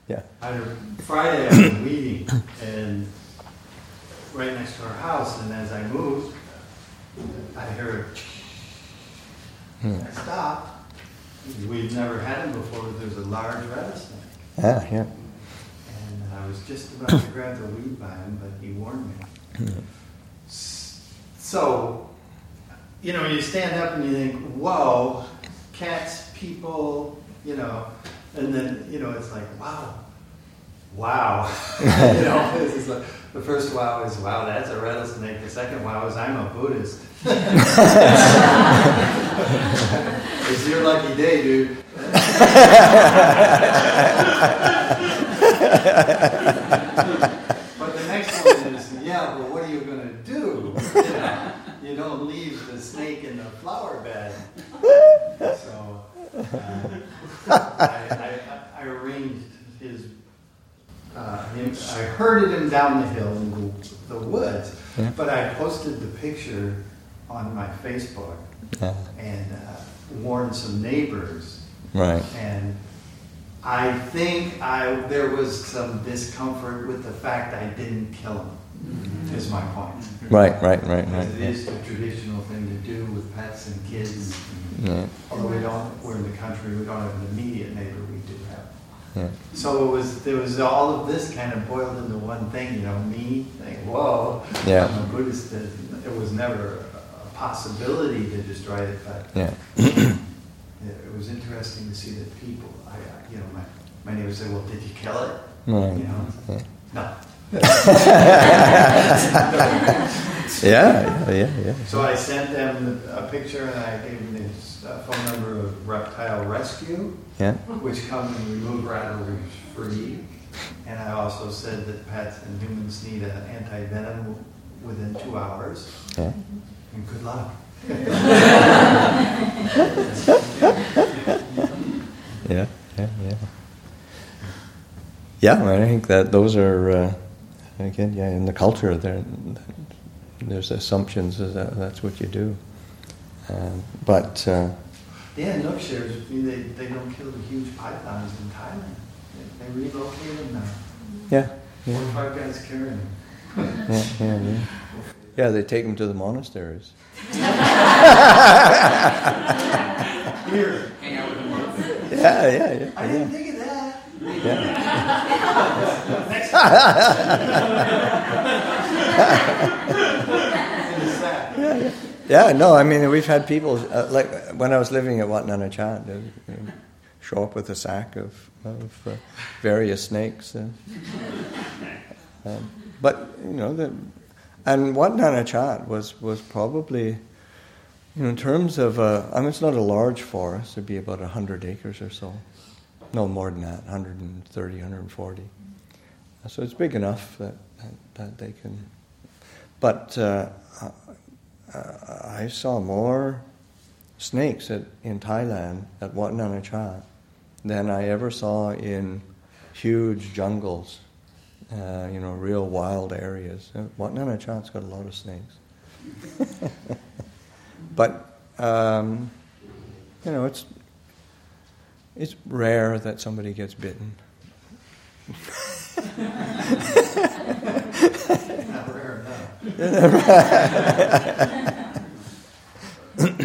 Yeah. Friday I was weeding, and right next to our house, and as I moved, I heard. I stopped. We'd never had him before, but there was a large rattlesnake. Yeah. And I was just about to grab the weed by him, but he warned me. So, you stand up and you think, whoa, cats, people, and then, it's like, wow. This is like, the first wow is, wow, that's a rattlesnake. The second wow is, I'm a Buddhist. It's your lucky day, dude. But the next one is, but what are you going to do? You don't leave the snake in the flower bed. So I arranged I herded him down the hill in the woods, but I posted the picture on my Facebook and warned some neighbors. Right. And I think there was some discomfort with the fact I didn't kill him, is my point. Right. It is the traditional thing to do with pets and kids. Although we're in the country, we don't have an immediate neighbor, we do have. Yeah. So there was all of this kind of boiled into one thing, me saying, whoa, Yeah. I'm a Buddhist. It was never a possibility to destroy it, but it was interesting to see that people, my neighbors say, well, did you kill it? Right. No. Yeah. So I sent them a picture and I gave them this phone number of Reptile Rescue, which come and remove rattlers free. And I also said that pets and humans need an anti-venom within 2 hours. Yeah. And good luck. Yeah, I think that those are, again, in the culture, there's assumptions that that's what you do. Nook shares with me, they don't kill the huge pythons in Thailand. They relocate them now. Yeah. 4 or 5 guys carrying them. Yeah, they take them to the monasteries. Here. Hang out with them. Yeah. I didn't think of that. Next No, I mean, we've had people, like when I was living at Wat Nanachat, they show up with a sack of various snakes. But, and Wat Nanachat was probably, in terms of, it's not a large forest, it'd be about 100 acres or so. No, more than that, 130, 140. So it's big enough that they can... But I saw more snakes in Thailand at Wat Nanachat than I ever saw in huge jungles, real wild areas. Wat Nanachat's got a lot of snakes. But, it's rare that somebody gets bitten. Not rare enough.